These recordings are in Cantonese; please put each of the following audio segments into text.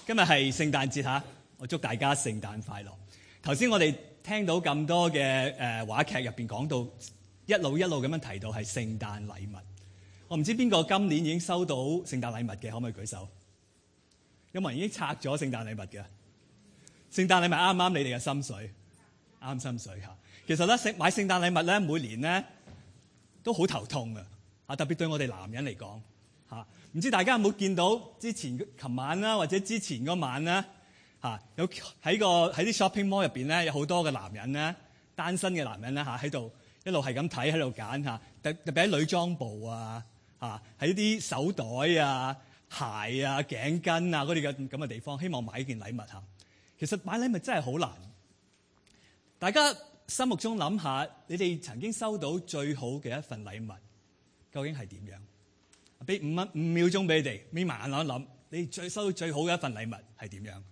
今日係聖誕節嚇，我祝大家聖誕快樂。頭先我哋聽到咁多嘅話劇入邊講到一路咁樣提到係聖誕禮物。我唔知邊個今年已經收到聖誕禮物嘅，可唔可以舉手？有冇人已經拆咗聖誕禮物嘅？聖誕禮物啱唔啱你哋嘅心水？啱心水嚇。其實咧買聖誕禮物咧，每年咧都好頭痛嘅嚇，特別對我哋男人嚟講嚇。唔知大家有冇見到琴晚啦，或者之前嗰晚啦嚇，有喺啲 shopping mall 入邊咧，有好多嘅男人咧，單身嘅男人咧嚇，喺度一路係咁睇，喺度揀嚇，特別喺女裝部啊嚇，喺啲手袋啊、鞋啊、頸巾啊嗰啲咁嘅地方，希望買一件禮物嚇。其實買禮物真係好難。大家心目中諗下，你哋曾經收到最好嘅一份禮物，究竟係點樣？俾5秒鐘俾你哋，眯埋眼諗一諗，你收到最好嘅一份禮物係點樣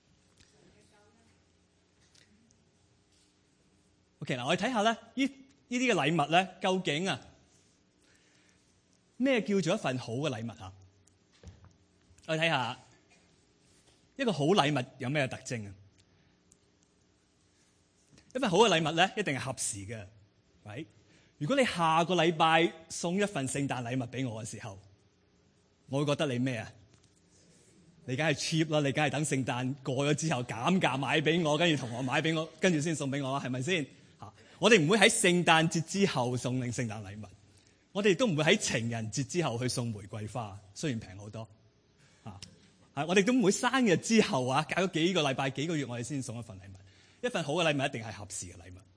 ？OK 嗱，我哋睇下咧，呢啲嘅禮物咧，究竟啊咩叫做一份好嘅禮物啊？我哋睇下一個好禮物有咩特徵啊？一份好嘅禮物咧，一定係合時嘅，係。如果你下個禮拜送一份聖誕禮物俾我嘅時候，我會覺得你咩啊？你梗係 cheap 啦，你梗係等聖誕過咗之後減價買俾我，跟住同我買俾我，跟住先送俾我啦，係咪先？嚇！我哋唔會喺聖誕節之後送聖誕禮物，我哋都唔會喺情人節之後去送玫瑰花，雖然平好多。嚇！我哋都唔會生日之後啊，隔咗幾個禮拜、幾個月，我哋先送一份禮物。一份好嘅禮物一定係合時嘅禮物。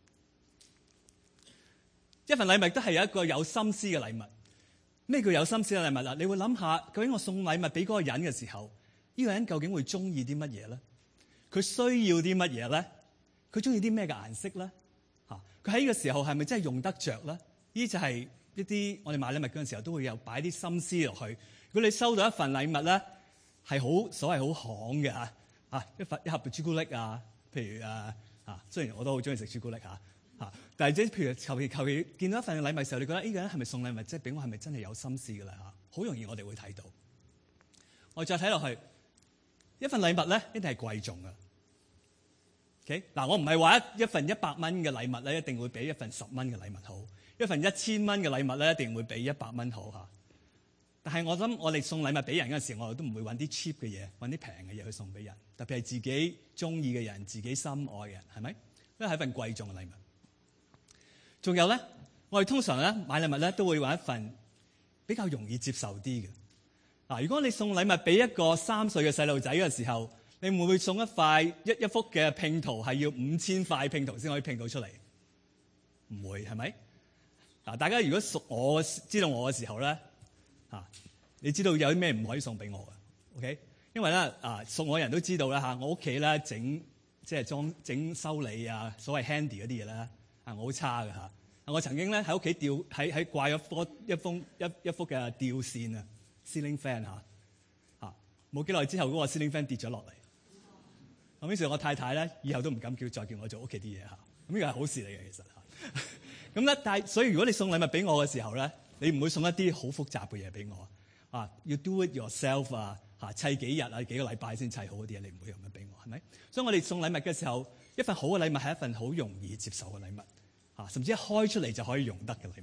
一份禮物都係有一個有心思嘅禮物。咩叫有心思嘅禮物啊？你會諗下，究竟我送禮物俾嗰個人嘅時候，呢個人究竟會中意啲乜嘢咧？佢需要啲乜嘢咧？佢中意啲咩嘅顏色咧？嚇！佢喺呢個時候係咪真係用得着咧？呢就係一啲我哋買禮物嗰陣時候都會有擺啲心思落去。如果你收到一份禮物咧，係好所謂好行嘅嚇，一盒朱古力啊，譬如雖然我都好中意食朱古力嚇。但係即係譬如求其見到一份禮物嘅時候，你覺得呢個人係咪送禮物？即係俾我係咪真係有心思㗎啦嚇？好容易我哋會睇到。我再睇落去，一份禮物咧一定係貴重㗎。OK 嗱，我唔係話一份100蚊嘅禮物咧，一定會比一份10蚊嘅禮物好；一份1000蚊嘅禮物咧，一定會比100蚊好嚇。但係我諗，我哋送禮物俾人嗰陣時候，我哋都唔會揾啲 cheap 嘅嘢，揾啲平嘅嘢去送俾人，特別係自己中意嘅人、自己心愛嘅人，係咪？因為係一份貴重嘅禮物。仲有咧，我哋通常咧買禮物咧都會揾一份比較容易接受啲嘅。嗱，如果你送禮物俾一個3歲嘅細路仔嘅時候，你會唔會送一塊一幅嘅拼圖係要5000塊拼圖先可以拼到出嚟？唔會，係咪？嗱，大家如果熟我知道我嘅時候咧，你知道有啲咩唔可以送俾我嘅 ？OK， 因為咧熟我人都知道啦嚇，我屋企咧整修理啊，所謂 handy 嗰啲嘢咧。我好差㗎嚇！我曾經咧喺屋企喺掛咗一幅嘅吊線啊 ，ceiling fan 嚇冇幾耐之後嗰個 ceiling fan 跌咗落嚟。咁於是我太太咧以後都唔敢再叫我做屋企啲嘢嚇。咁呢個係好事嚟嘅其實嚇。咁咧，但係所以如果你送禮物俾我嘅時候咧，你唔會送一啲好複雜嘅嘢俾我要 do it yourself 砌幾日幾個禮拜先砌好嗰啲嘢，你唔會咁樣俾我係咪？所以我哋送禮物嘅時候，一份好嘅禮物係一份好容易接受嘅禮物。甚至一開出嚟就可以用得嘅禮物。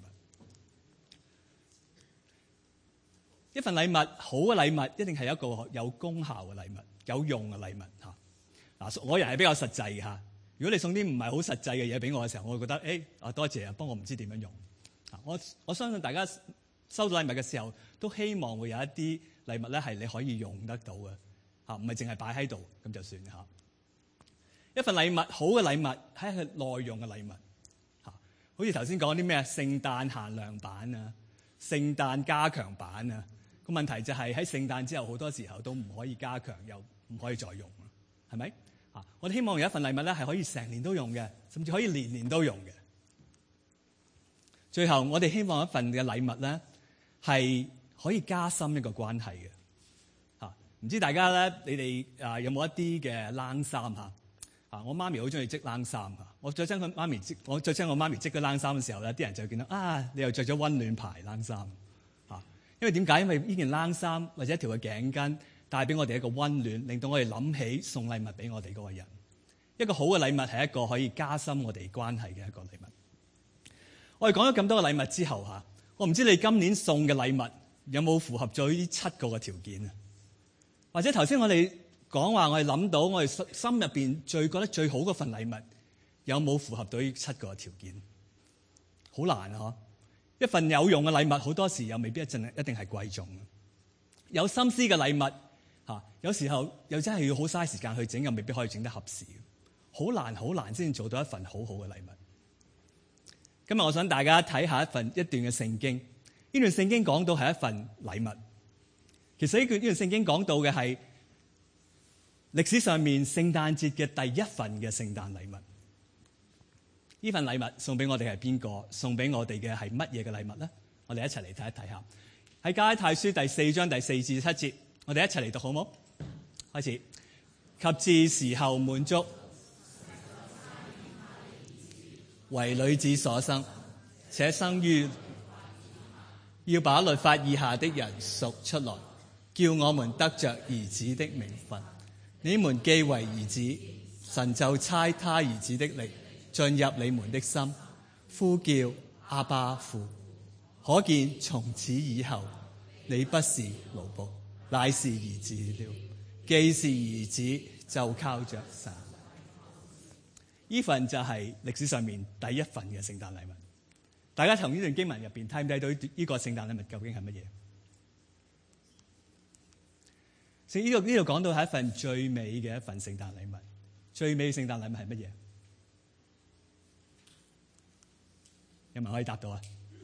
一份禮物，好嘅禮物一定係一個有功效嘅禮物，有用嘅禮物嚇。我人係比較實際嘅嚇。如果你送啲唔係好實際嘅嘢俾我嘅時候，我會覺得多謝啊，不過我唔知點樣用。我相信大家收到禮物嘅時候，都希望會有一啲禮物咧係你可以用得到嘅唔係淨係擺喺度咁就算嚇。一份禮物，好嘅禮物係一個耐用嘅禮物。好似頭先講啲咩聖誕限量版啊、聖誕加強版啊，個問題就係喺聖誕之後好多時候都唔可以加強，又唔可以再用，係咪？我哋希望有一份禮物咧係可以成年都用嘅，甚至可以年年都用嘅。最後我哋希望一份嘅禮物咧係可以加深一個關係嘅。唔知大家咧，你哋有冇一啲嘅冷衫嚇？我媽咪好中意織冷衫㗎。我最憎我媽咪織嗰冷衫嘅時候咧，啲人就見到你又着咗溫暖牌冷衫因為點解？因為呢件冷衫或者一條嘅頸巾帶俾我哋一個溫暖，令到我哋諗起送禮物俾我哋嗰個人。一個好嘅禮物係一個可以加深我哋關係嘅一個禮物。我哋講咗咁多個禮物之後嚇，我唔知你今年送嘅禮物有冇符合咗呢7個嘅條件啊？或者頭先我哋講話，我哋諗到我哋心入邊最覺得最好嗰份禮物，有冇符合到呢7個條件？好難啊！一份有用嘅禮物，好多時又未必一定係貴重。有心思嘅禮物嚇，有時候又真係要好嘥時間去整，又未必可以整得合時。好難先做到一份好好嘅禮物。今日我想大家睇下一段嘅聖經。呢段聖經講到係一份禮物。其實呢段聖經講到嘅係歷史上面聖誕節嘅第一份嘅聖誕禮物。呢份禮物送俾我哋係邊個？送俾我哋嘅係乜嘢嘅禮物呢？我哋一齊嚟睇一睇下。喺加拉太書第4章第4至7節，我哋一齊嚟讀好冇？開始。及至時候滿足，為女子所生，且生於要把律法以下的人贖出來，叫我們得着兒子的名分。你們既為兒子，神就差他兒子的靈進入你們的心，呼叫阿爸父。可見從此以後，你不是奴僕，乃是兒子了。既是兒子，就靠着神。呢份就係歷史上面第一份嘅聖誕禮物。大家從呢段經文入邊睇唔睇到呢個聖誕禮物究竟係乜嘢？呢度講到係一份最美嘅一份聖誕禮物。最美嘅聖誕禮物係乜嘢？有冇人可以答到啊？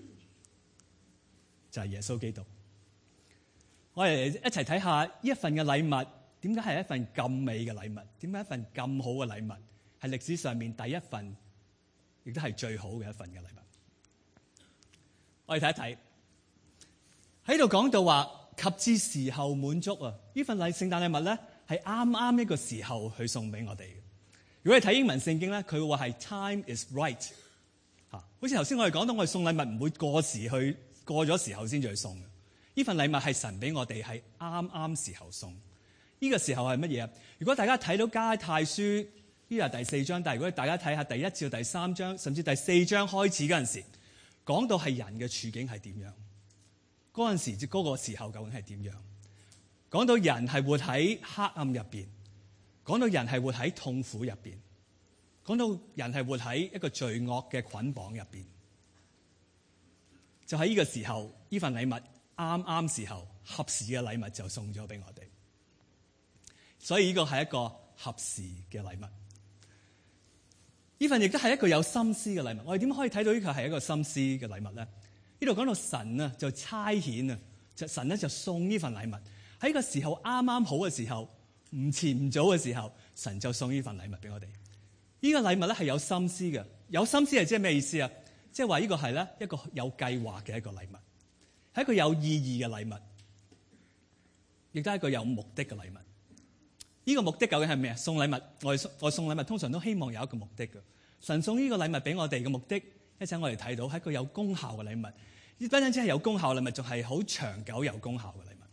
就係耶穌基督。我哋一齊睇下呢一份嘅禮物，點解係一份咁美嘅禮物？點解一份咁好嘅禮物？係歷史上面第一份，亦都係最好嘅一份嘅禮物。我哋睇一睇，喺度講到話及至時候滿足啊！呢份聖誕禮物咧，係啱啱一個時候去送俾我哋嘅。如果你睇英文聖經咧，佢會話係 time is right 嚇。好似頭先我哋講到，我哋送禮物唔會過咗時候先至去送嘅。呢份禮物係神俾我哋係啱啱時候送。呢個時候係乜嘢啊？如果大家睇到加拉太書呢個係第4章，但係如果大家睇下第1至第3章，甚至第4章開始嗰陣時，講到係人嘅處境係點樣？嗰陣時嗰個時候究竟係點樣？講到人係活喺黑暗入邊，講到人係活喺痛苦入邊，講到人係活喺一個罪惡嘅捆綁入邊。就喺呢個時候，呢份禮物啱啱時候合時嘅禮物就送咗俾我哋，所以呢個係一個合時嘅禮物。呢份亦都係一個有心思嘅禮物。我哋點可以睇到呢個係一個心思嘅禮物咧？呢度講到神啊，就差遣啊，神咧就送呢份禮物喺個時候啱啱好嘅時候，唔遲唔早嘅時候，神就送呢份禮物俾我哋。呢個禮物咧係有心思嘅，有心思係即係咩意思啊？即係話呢個係咧一個有計劃嘅一個禮物，係一個有意義嘅禮物，亦都係一個有目的嘅禮物。呢個目的究竟係咩啊？送禮物，我送禮物通常都希望有一個目的嘅。神送呢個禮物俾我哋嘅目的，一陣我哋睇到係一個有功效嘅禮物。呢不單止係有功效嘅禮物，仲係好長久有功效嘅禮物。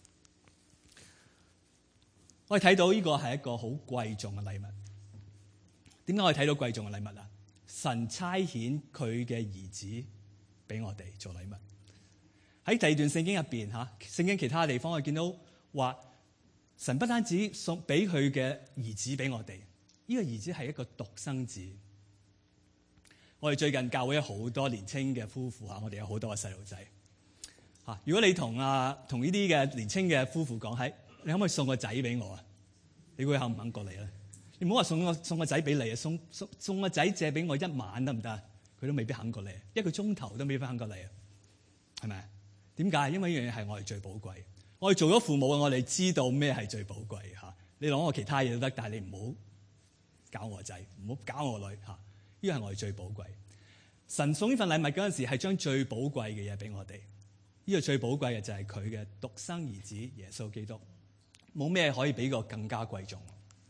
我哋睇到呢個係一個好貴重嘅禮物。點解我哋睇到貴重嘅禮物啊？神差遣佢嘅兒子俾我哋做禮物。喺第二段聖經入邊聖經其他地方我見到話，神不單止送俾佢嘅兒子俾我哋，呢個兒子係一個獨生子。我哋最近教會有好多年青嘅夫婦我哋有好多個細路仔。如果你同呢啲嘅年青嘅夫婦講，你可唔可以送個仔俾我啊？你會肯唔肯過嚟咧？你唔好話送個仔俾你啊，送個仔借俾我1晚得唔得？佢都未必肯過嚟，1個鐘頭都未必肯過嚟啊？係咪？點解？因為呢樣嘢係我哋最寶貴。我哋做咗父母嘅，我哋知道咩係最寶貴嚇。你攞我其他嘢都得，但係你唔好搞我個仔，唔好搞我個女嚇。呢個係我哋最寶貴。神送呢份禮物嗰陣時，係將最寶貴嘅嘢俾我哋。呢個最寶貴嘅就係佢嘅獨生兒子耶穌基督，冇咩可以比個更加貴重。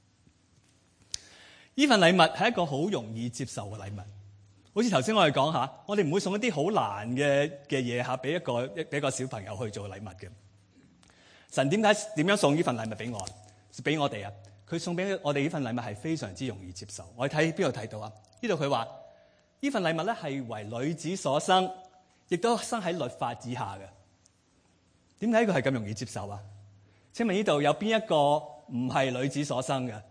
呢份禮物係一個好容易接受嘅禮物。好似頭先我哋講下，我哋唔會送一啲好難嘅嘢俾一個小朋友去做禮物嘅。 神點樣送呢份禮物俾我哋啊？佢送俾我哋呢份禮物係非常之容易接受。我哋睇邊度睇到啊？呢度佢話呢份禮物咧係為女子所生，亦都生喺律法之下嘅。點解佢係咁容易接受啊？請問呢度有邊一個唔係女子所生嘅？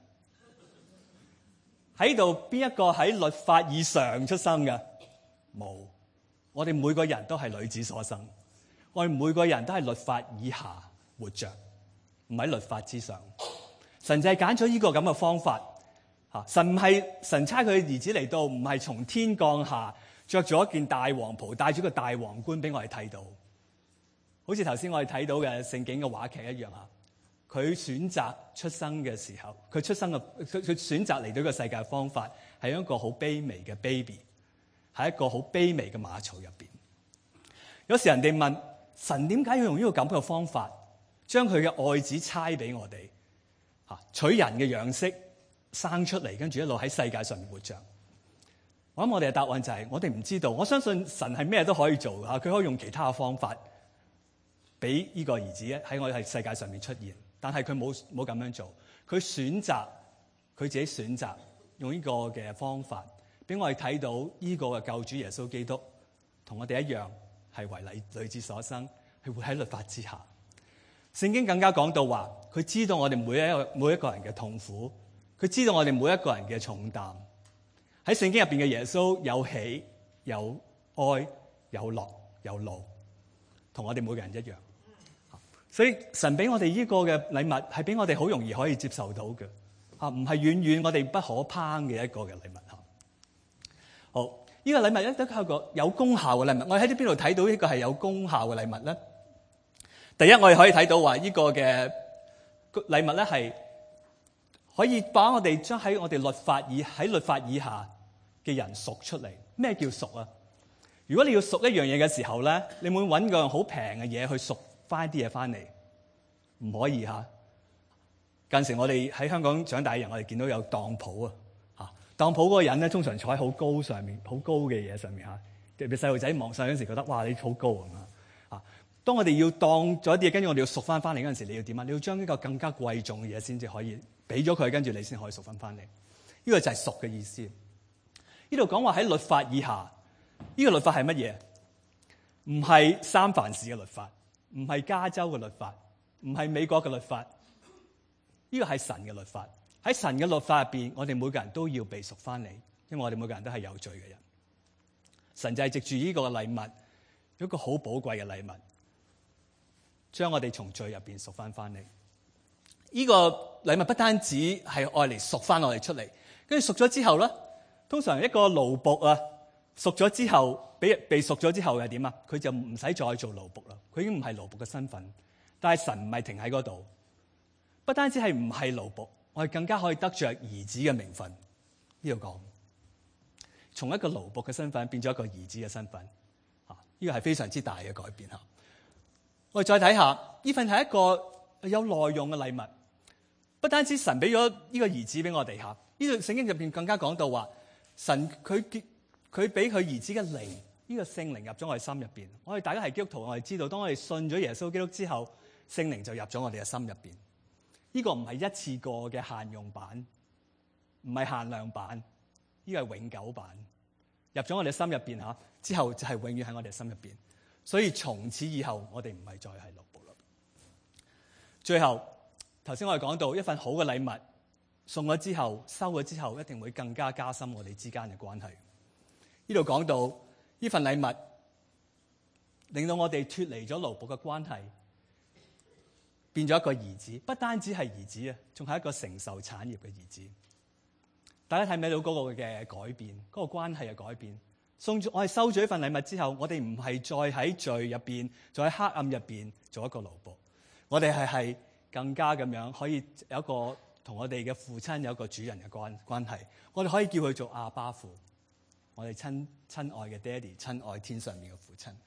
喺度邊一個喺律法以上出生嘅？冇。我哋每個人都係女子所生，我哋每個人都係律法以下活着，唔喺律法之上。神就係揀咗呢個咁嘅方法。神唔係神差佢嘅兒子嚟到，唔係從天降下，着咗一件大黃袍，戴咗個大皇冠俾我哋睇到。好似頭先我哋睇到嘅聖經嘅話劇一樣啊！佢選擇出生嘅時候，佢選擇嚟到呢個世界嘅方法係一個好卑微嘅 baby， 喺一個好卑微嘅馬槽入邊。有時人哋問神點解要用呢個咁嘅方法，將佢嘅愛子差俾我哋，取人嘅樣式生出嚟，跟住一路喺世界上面活着。我諗我哋嘅答案就係我哋唔知道。我相信神係咩都可以做嘅，佢可以用其他嘅方法俾呢個兒子喺我哋喺世界上面出現，但係佢冇咁樣做。佢自己選擇用呢個嘅方法，俾我哋睇到呢個嘅救主耶穌基督同我哋一樣係為女子所生，係活喺律法之下。聖經更加講到話，佢知道我哋每一個人嘅痛苦，佢知道我哋每一個人嘅重擔。喺聖經入邊嘅耶穌有喜有哀有樂有怒，同我哋每個人一樣。所以神俾我哋呢個嘅禮物係俾我哋好容易可以接受到嘅，唔係遠遠我哋不可攀嘅一個嘅禮物。好，呢個禮物咧都係一個有功效嘅禮物。我哋喺邊度睇到呢個係有功效嘅禮物咧？第一，我哋可以睇到話呢個嘅禮物咧係可以把我哋將喺我哋律法以下嘅人贖出嚟。咩叫贖啊？如果你要贖一樣嘢嘅時候咧，你會揾個好平嘅嘢去贖翻啲嘢翻嚟？唔可以嚇。近時我哋喺香港長大嘅人，我哋見到有當鋪啊，當鋪嗰個人咧通常坐喺好高上面，好高嘅嘢上面嚇。特別細路仔望上嗰陣時覺得哇，你好高啊！當我哋要當咗啲嘢，跟住我哋要贖翻嚟嗰陣時，你要點啊？你要將呢個更加貴重嘅嘢先至可以俾咗佢，跟住你先可以贖翻嚟。呢個就係贖嘅意思。呢度講話喺律法以下，呢個律法係乜嘢？唔係三藩市嘅律法，唔係加州嘅律法，唔係美國嘅律法。呢個係神嘅律法。喺神嘅律法入邊，我哋每個人都要被贖翻嚟，因為我哋每個人都係有罪嘅人。神就係藉住呢個禮物，一個好寶貴嘅禮物，將我哋從罪入邊贖翻嚟。呢個禮物不單止係愛嚟贖翻我哋出嚟，跟住贖咗之後咧，通常一個奴僕啊，贖咗之後被贖咗之後係點啊？佢就唔使再做奴僕啦，佢已經唔係奴僕嘅身份。但係神唔係停喺嗰度，不單止係唔係奴僕，我哋更加可以得着兒子嘅名分。呢度講，從一個奴僕嘅身份變咗一個兒子嘅身份，呢個係非常之大嘅改變吓。我哋再睇下，呢份係一個有內容嘅禮物，不單止神俾咗呢個兒子俾我哋吓，呢度聖經入邊更加講到話，神佢俾佢兒子嘅靈，呢個聖靈入咗我哋心入邊。我哋大家係基督徒，我哋知道，當我哋信咗耶穌基督之後，聖靈就入咗我哋嘅心入邊。呢個唔係一次過嘅限用版，唔係限量版，呢個係永久版，入咗我哋嘅心入邊吓，之後就係永遠喺我哋嘅心入邊。所以從此以後，我哋唔係再係奴僕啦。最後，頭先我哋講到一份好嘅禮物，送咗之後，收咗之後，一定會更加加深我哋之間嘅關係。呢度講到呢份禮物，令到我哋脫離咗奴僕嘅關係，變咗一個兒子。不單止係兒子啊，仲係一個承受產業嘅兒子。大家睇唔睇到嗰個嘅改變，嗰個關係嘅改變？我哋收咗呢份禮物之後，我哋唔係再喺罪入邊，再喺黑暗入邊做一個奴僕，我哋係更加咁樣可以有一個同我哋嘅父親有一個主人嘅關係。我哋可以叫佢做阿爸父，我哋親愛嘅爹哋，親愛天上面嘅父親。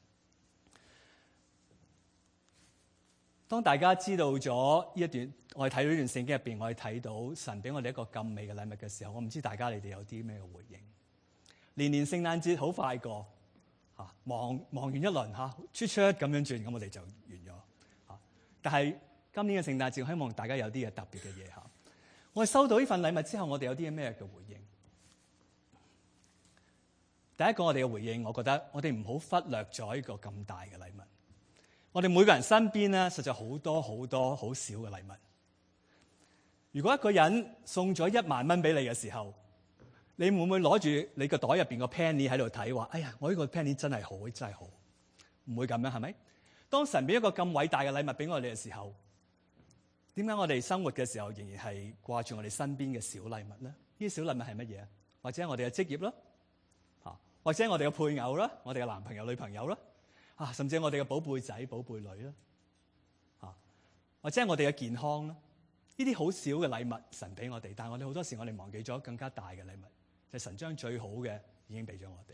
當大家知道咗呢一段，我哋睇到呢段聖經入邊，我哋睇到神俾我哋一個咁美嘅禮物嘅時候，我唔知大家你哋有啲咩嘅回應？年年聖誕節好快過，忙完一輪出咁樣轉，咁我哋就完咗。但係今年嘅聖誕節，希望大家有啲嘅特別嘅嘢嚇。我哋收到呢份禮物之後，我哋有啲咩嘅回應？第一個我哋嘅回應，我覺得我哋唔好忽略咗呢個咁大嘅禮物。我哋每個人身邊咧，實在好多好多好少嘅禮物。如果一個人送咗1萬蚊俾你嘅時候，你會唔會攞住你個袋入邊個 penny 喺度睇話，哎呀，我呢個 penny 真係好，真係好，唔會咁樣，係咪？當神俾一個咁偉大嘅禮物俾我哋嘅時候，點解我哋生活嘅時候仍然係掛住我哋身邊嘅小禮物咧？呢啲小禮物係乜嘢？或者我哋嘅職業啦，或者我哋嘅配偶啦，我哋嘅男朋友、女朋友啦，甚至我哋嘅寶貝仔、寶貝女啦，或者我哋嘅健康啦，呢啲好少嘅禮物，神俾我哋，但係我哋好多時我哋忘記咗更加大嘅禮物，就係神將最好嘅已經俾咗我哋。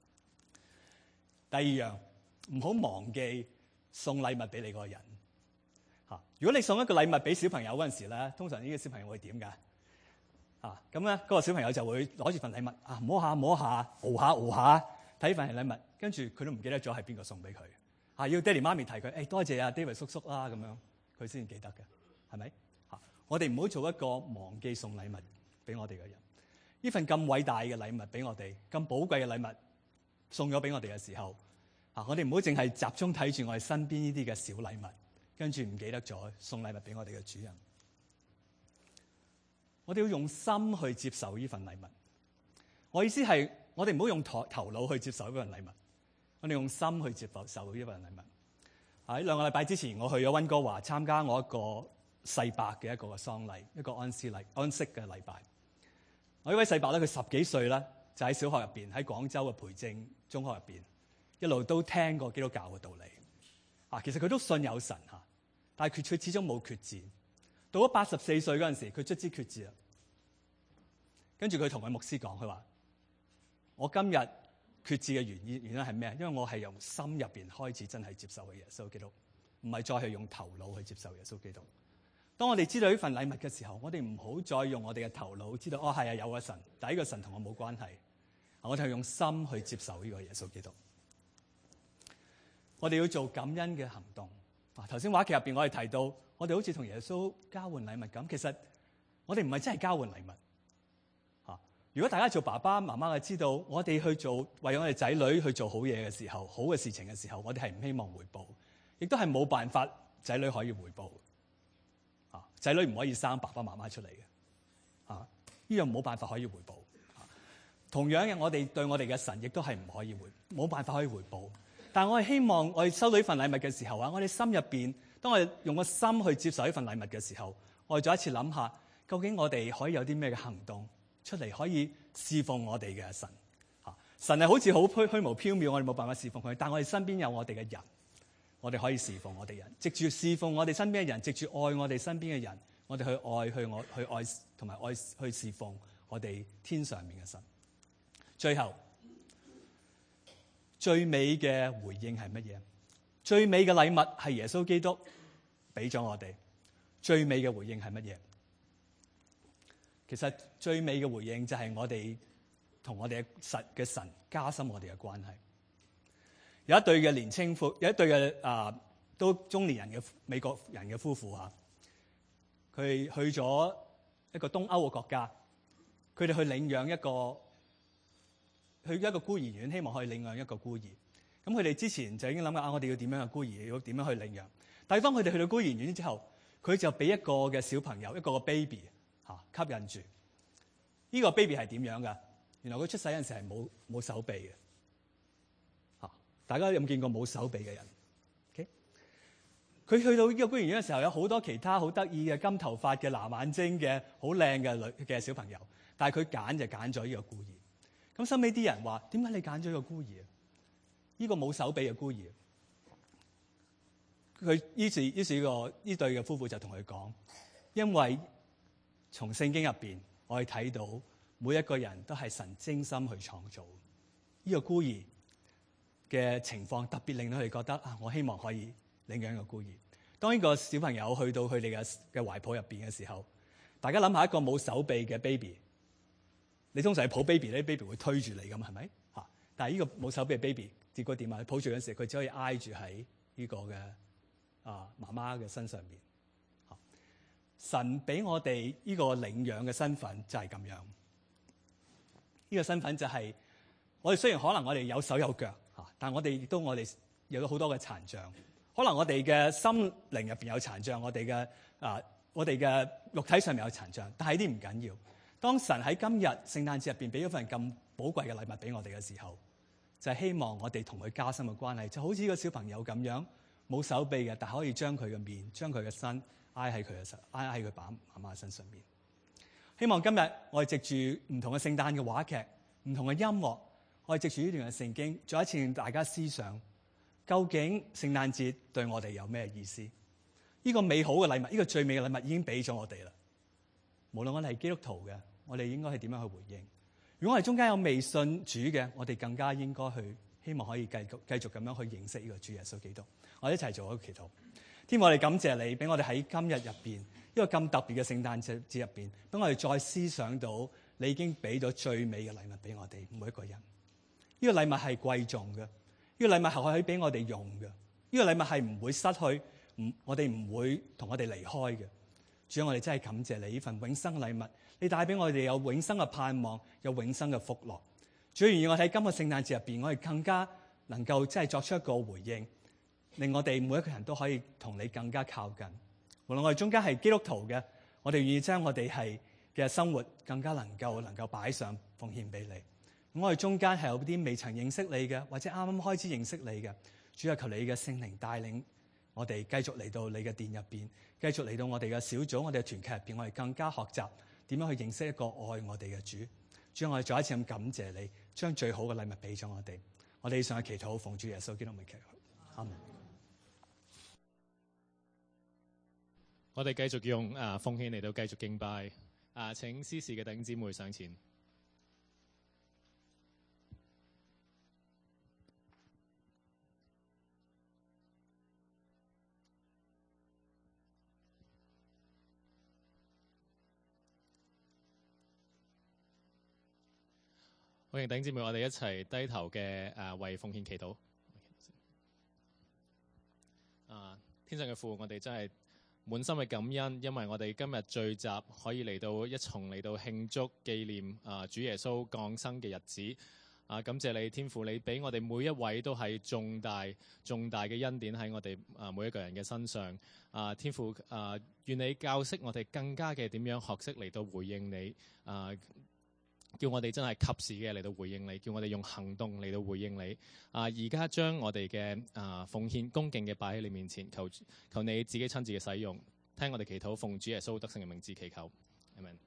第二樣，唔好忘記送禮物俾你嗰個人。如果你送一個禮物俾小朋友嗰陣時咧，通常呢個小朋友會點㗎？咁咧，嗰個小朋友就會攞住份禮物摸下摸下，熬下睇份係禮物，跟住佢都唔記得咗係邊個送俾佢。要爹哋媽咪提佢，多謝David 叔叔啦，咁樣佢先記得嘅，係咪？我哋唔好做一個忘記送禮物俾我哋嘅人。呢份咁偉大嘅禮物俾我哋，咁寶貴嘅禮物送咗俾我哋嘅時候，我哋唔好淨係集中睇住我哋身邊呢啲嘅小禮物，跟住唔記得咗送禮物俾我哋嘅主人。我哋要用心去接受呢份禮物。我意思係，我哋唔好用頭腦去接受呢份禮物，我哋用心去接受呢份禮物。喺2個禮拜之前，我去咗溫哥華參加我一個世伯嘅一個喪禮，一個安息嘅禮拜。我呢位世伯咧，佢10幾歲啦，就喺小學入邊，喺廣州嘅培正中學入邊，一路都聽過基督教嘅道理。其實佢都信有神嚇，但係佢始終冇決志。到咗84歲嗰陣時，佢卒之決志啦。跟住佢同佢牧師講，佢話：我今日決志嘅原因係咩？因為我係由心入邊開始真係接受嘅耶穌基督，唔係再係用頭腦去接受耶穌基督。當我哋知道呢份禮物嘅時候，我哋唔好再用我哋嘅頭腦知道，係有個神，但係呢個神同我冇關係。我哋係用心去接受呢個耶穌基督。我哋要做感恩嘅行動。頭先話劇入邊我哋提到，我哋好似同耶穌交換禮物咁，其實我哋唔係真係交換禮物。如果大家做爸爸媽媽嘅知道，我哋去做為我哋仔女去做好嘢嘅時候，好嘅事情嘅時候，我哋係唔希望回報，亦都係冇辦法仔女可以回報。仔女唔可以生爸爸媽媽出嚟嘅，呢樣冇辦法可以回報。同樣嘅，我哋對我哋嘅神亦都係唔可以冇辦法可以回報。但係我係希望我哋收到呢份禮物嘅時候我哋心入邊，當我哋用個心去接受呢份禮物嘅時候，我哋再一次諗下，究竟我哋可以有啲咩嘅行動出嚟，可以侍奉我哋嘅神。神係好似好虛無縹緲，我哋冇辦法侍奉佢，但係我哋身邊有我哋嘅人，我哋可以侍奉我哋人，藉住侍奉我哋身邊嘅人，藉住愛我哋身邊嘅人，我哋去愛同埋愛去侍奉我哋天上面嘅神。最後最美嘅回應係乜嘢？最美嘅禮物係耶穌基督俾咗我哋。最美嘅回應係乜嘢？其實最美嘅回應就係我哋同我哋嘅神加深我哋嘅關係。有一對嘅有一對嘅都中年人嘅美國人嘅夫婦嚇，佢去咗一個東歐嘅國家，佢哋去領養一個孤兒院，希望可以領養一個孤兒。咁佢哋之前就已經諗緊我哋要點樣嘅孤兒，要點樣去領養。但係當佢哋去到孤兒院之後，佢就俾一個嘅小朋友，一個 baby 吸引住。呢個 baby 係點樣㗎？原來佢出世嗰陣時係冇手臂嘅。大家有冇見過冇手臂嘅人？佢去到呢個孤兒院嘅時候，有好多其他好得意嘅金頭髮嘅藍眼睛嘅好靚嘅小朋友，但係佢揀咗呢個孤兒。咁收尾啲人話：點解你揀咗呢個孤兒？呢個冇手臂嘅孤兒。佢於是呢對嘅夫婦就同佢講：因為從聖經入邊，我哋睇到每一個人都係神精心去創造。呢個孤兒嘅情況特別令到佢哋覺得我希望可以領養一個孤兒。當呢個小朋友去到佢哋嘅懷抱入邊嘅時候，大家諗下一個冇手臂嘅 baby， 你通常係抱 baby 咧，baby 會推住你咁係咪？但係呢個冇手臂嘅 baby 結果點啊？抱住嗰陣時，佢只可以挨住喺呢個嘅媽媽嘅身上邊。 神俾我哋呢個領養嘅身份就係咁樣。呢個身份就係我哋雖然可能我哋有手有腳嚇，但我哋亦都有好多嘅殘障。可能我哋嘅心靈入邊有殘障，我哋嘅肉體上面有殘障，但係呢啲唔緊要。當神喺今日聖誕節入邊俾咗份咁寶貴嘅禮物俾我哋嘅時候，就係希望我哋同佢加深嘅關係，就好似個小朋友咁樣，冇手臂嘅，但係可以將佢嘅面、將佢嘅身挨喺佢爸爸媽媽身上面。希望今日我哋藉住唔同嘅聖誕嘅話劇、唔同嘅音樂，我哋藉住呢段嘅聖經，再一次令大家思想，究竟聖誕節對我哋有咩意思？呢個美好嘅禮物，呢個最美嘅禮物已經俾咗我哋啦。無論我哋係基督徒嘅，我哋應該係點樣去回應？如果我哋中間有未信主嘅，我哋更加應該去希望可以繼續咁樣去認識呢個主耶穌基督。我哋一齊做一個祈禱。天父，我哋感謝你，俾我哋喺今日入邊呢個咁特別嘅聖誕節入邊，俾我哋再思想到你已經俾咗最美嘅禮物俾我哋每一個人。呢個禮物係貴重嘅，呢個禮物係可以俾我哋用嘅，呢個禮物係唔會失去，我哋唔會同我哋離開嘅。主啊，我哋真係感謝你呢份永生嘅禮物，你帶俾我哋有永生嘅盼望，有永生嘅福樂。主啊，願意我喺今個聖誕節入邊，我哋更加能夠真係作出一個回應，令我哋每一個人都可以同你更加靠近。無論我哋中間係基督徒嘅，我哋願意將我哋嘅生活更加能夠擺上奉獻俾你。我哋中間係有啲未曾認識你嘅，或者啱啱開始認識你嘅，主啊，求你嘅聖靈帶領我哋繼續嚟到你嘅殿入邊，繼續嚟到我哋嘅小組、我哋嘅團契入邊，我哋更加學習點樣去認識一個愛我哋嘅主。主啊，我哋再一次咁感謝你，將最好嘅禮物俾咗我哋。我哋以上嘅祈禱奉主耶穌基督名祈求，阿們。 我哋繼續用奉獻嚟到繼續敬拜。請司事嘅弟兄姊妹上前。歡迎弟兄姊妹，我哋一齊低頭嘅為奉獻祈禱。天上嘅父，我哋真係滿心嘅感恩，因為我哋今日聚集可以嚟到一重嚟到慶祝紀念主耶穌降生嘅日子。感謝你天父，你俾我哋每一位都係重大嘅恩典喺我哋每一個人嘅身上。天父，願你教識我哋更加嘅點樣學識嚟到回應你。叫我哋真係及時嘅嚟到回應你，叫我哋用行動嚟到回應你。而家將我哋嘅奉獻恭敬嘅擺喺你面前，求你自己親自嘅使用，聽我哋祈禱，奉主耶穌得勝嘅名字祈求，阿們。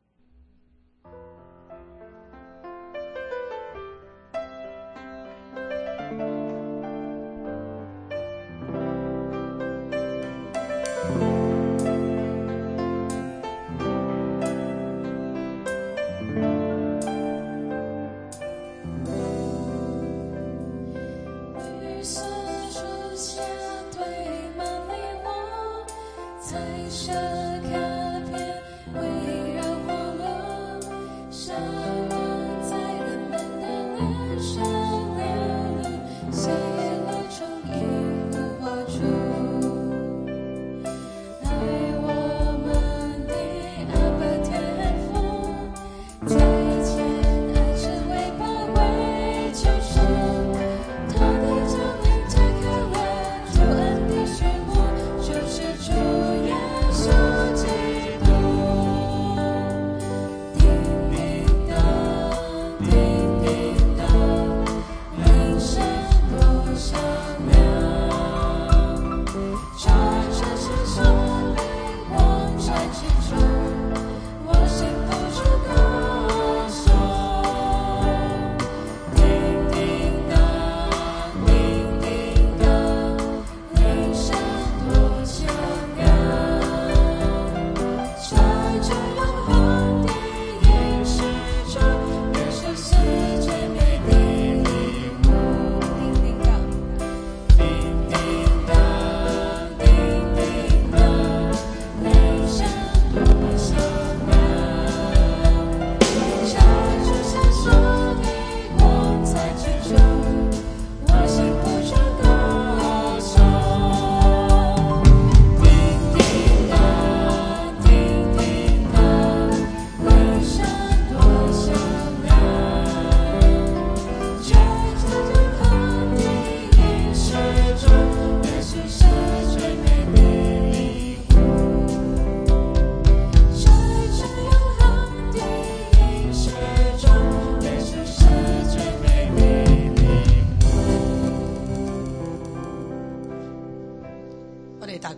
主耶穌。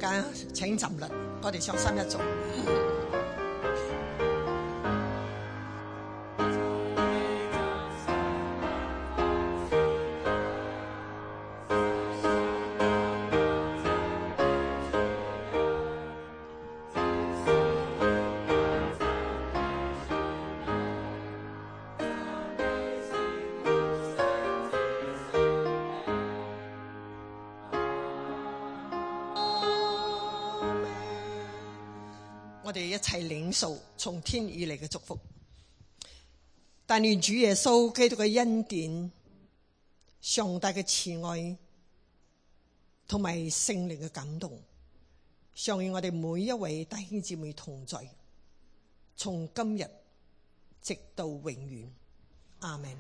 家請站立，我哋唱三一組。我哋一齊領受從天而嚟嘅祝福，但願主耶穌基督嘅恩典、上帝嘅慈愛同埋聖靈嘅感動，常與我哋每一位弟兄姊妹同在，從今日直到永遠。阿們。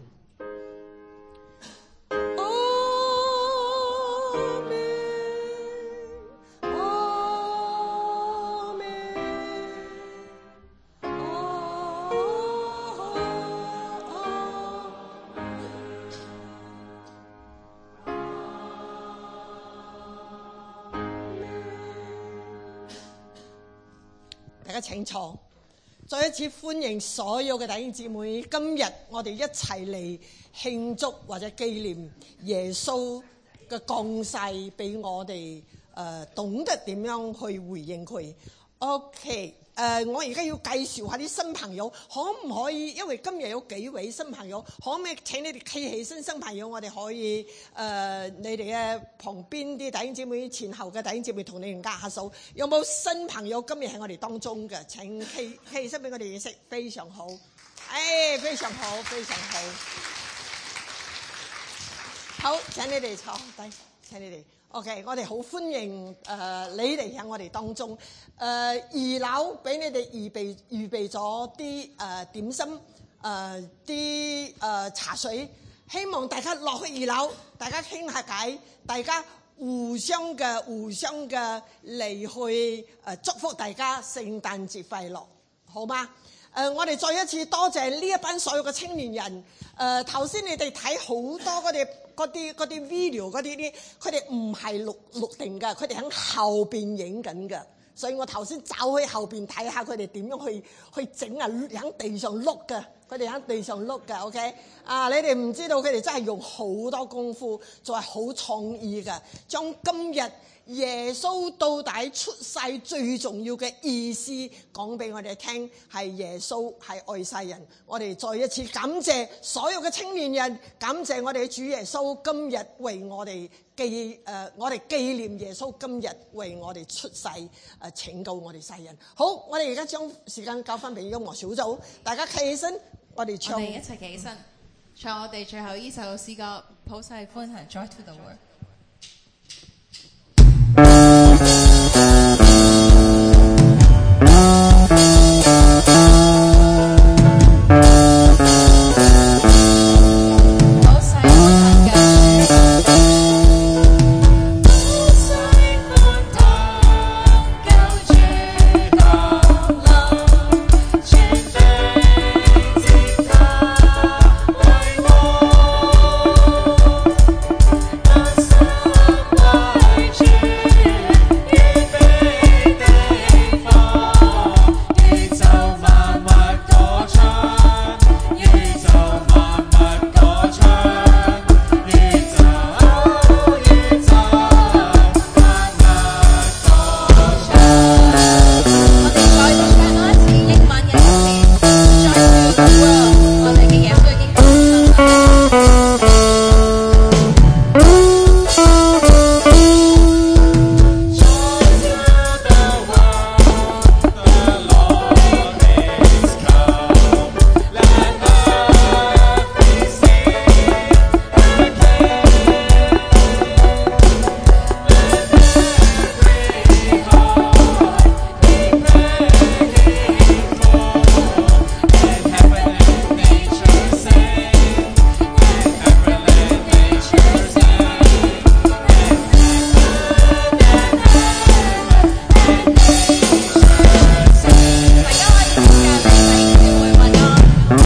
大家請坐，再一次歡迎所有嘅弟兄姊妹。今日我哋一齊嚟慶祝或者紀念耶穌嘅降世，俾我哋懂得點樣去回應佢。OK， 我而家要介紹下啲新朋友，可唔可以？因為今日有幾位新朋友，可唔可以請你哋企起身？新朋友，我哋可以你哋嘅旁邊啲弟兄姊妹、前後嘅弟兄姊妹同你哋握下手。有冇新朋友今日喺我哋當中嘅？請企起身俾我哋認識，非常好。非常好，非常好。好，請你哋坐低，請你哋。OK， 我哋好歡迎你哋喺我哋當中。二樓俾你哋預備咗啲點心，啲茶水，希望大家落去二樓，大家傾下偈，大家互相嘅嚟去祝福大家聖誕節快樂，好嗎？我哋再一次多謝呢一班所有嘅青年人。頭先你哋睇好多嗰啲 video 嗰啲，佢哋唔係錄定㗎，佢哋喺後邊影緊㗎。所以我頭先走去後邊睇下佢哋點樣去整啊，喺地上碌㗎，佢哋喺地上碌㗎。OK， 你哋唔知道佢哋真係用好多功夫，仲係好創意㗎，將今日耶穌到底出世最重要嘅意思講俾我哋聽，係耶穌係愛世人。我哋再一次感謝所有嘅青年人，感謝我哋嘅主耶穌今日為我哋我哋紀念耶穌今日為我哋出世，拯救我哋世人。好，我哋而家將時間交翻俾音樂小組，大家企起身，我哋唱。 我哋一齊企起身，唱我哋最後呢首詩歌《普世歡騰 Joy to the World》。